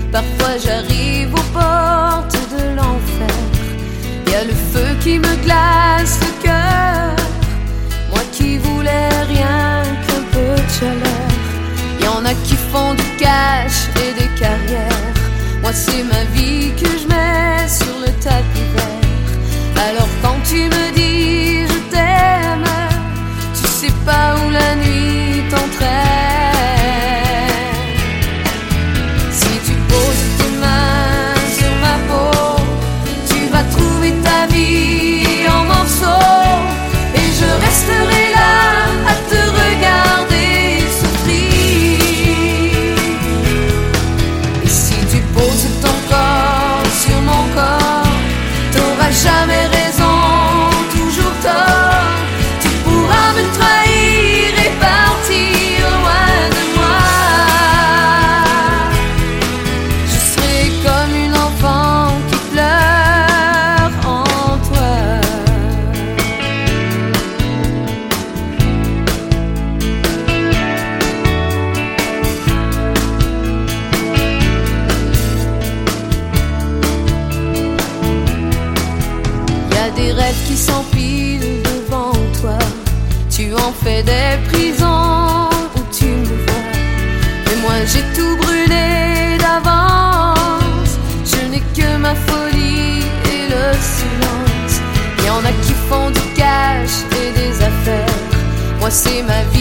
Parfois j'arrive aux portes de l'enfer. Y a le feu qui me glace le cœur. Moi qui voulais rien qu'un peu de chaleur. Y en a qui font du cash et des carrières. Moi c'est ma vie que je mets sur le tapis vert. Alors quand tu me dis je t'aime, tu sais pas où la nuit t'entraîne. Si tu poses tes mains sur ma peau, tu vas trouver ta vie en morceaux. Et je resterai là à te regarder souffrir. Et si tu poses ton corps sur mon corps, t'auras jamais raison, toujours tort. Tu pourras me trahir et partir loin de moi. Je serai comme une enfant qui pleure en toi. Y a des rêves qui s'empilent devant toi. Tu en fais des prisons où tu me vois. Mais moi j'ai tout brûlé d'avance. Je n'ai que ma folie et le silence. Y en a qui font du cash et des affaires. Moi c'est ma vie